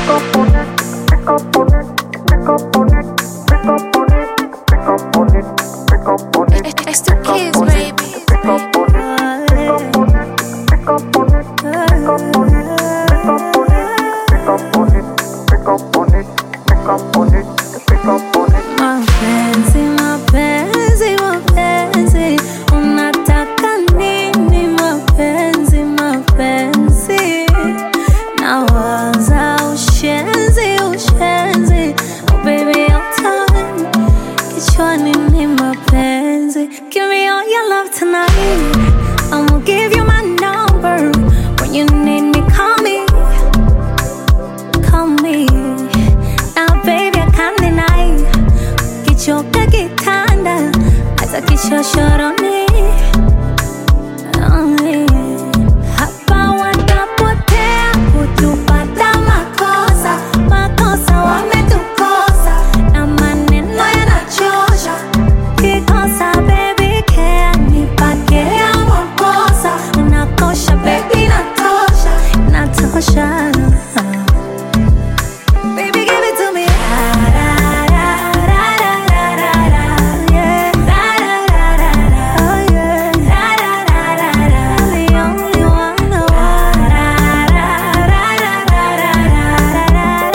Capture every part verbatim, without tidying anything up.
It's the kids, baby. Mapenzi, mapenzi, mapenzi, unataka nini? Mapenzi, mapenzi, nawaza ushenzi, ushenzi. Oh baby, your time, kichwani ni mapenzi. Give me all your love tonight, I'ma give you my number. When you need me, call me, call me. Now baby, I can't deny, kichoka kitanda, hata kichochoroni. Hapa watapotea kutupata makosa, makosa wametukosa, na maneno yanachosha. Kikosa baby care, nipake ya makosa. Unakosha baby, natosha, natosha. Baby, give it to me. Da, da, da, da, da, da, da, yeah. Da, da, da, da, da, oh yeah. Da, da, da, da, da, the only one. Oh. Da, da, da, da, da, da, da, da,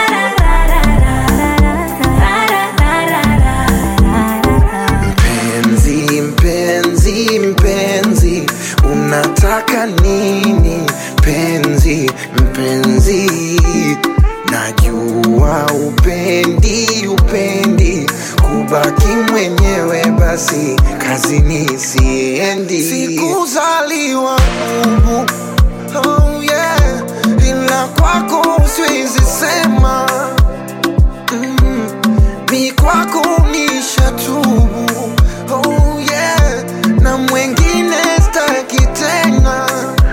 Mpenzi, mpenzi, mpenzi, unataka nini? Mpenzi, mpenzi, najua upendi, upendi kubaki mwenyewe, basi kazini siendi. Sikuzaliwa humu, oh yeah, ila kwako siwezi sema. mm, Mi kwako nishatubu, oh yeah, na mwengine staki tena.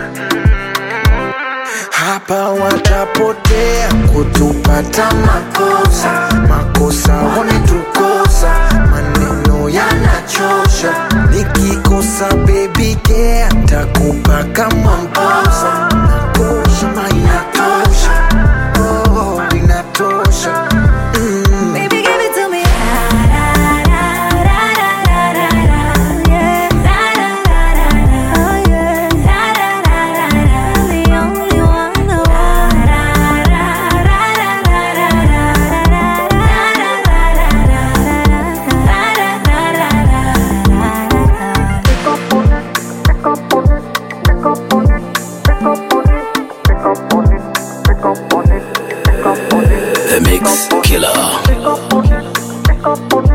Hapa watapotea kutupata makosa, makosa wametukosa, maneno yanachosha. Nikikosa baby care, takupa kama mposa. Nakosha ma inatosha, oh inatosha. mm. baby, give it to me. Da, da, da, da, da, da, da, yeah. Da, da, da, da, da, oh yeah. Da, da, da, da, da, the only one. Oh. Da, da, da, da, da, da, da, da, The Mix Killer.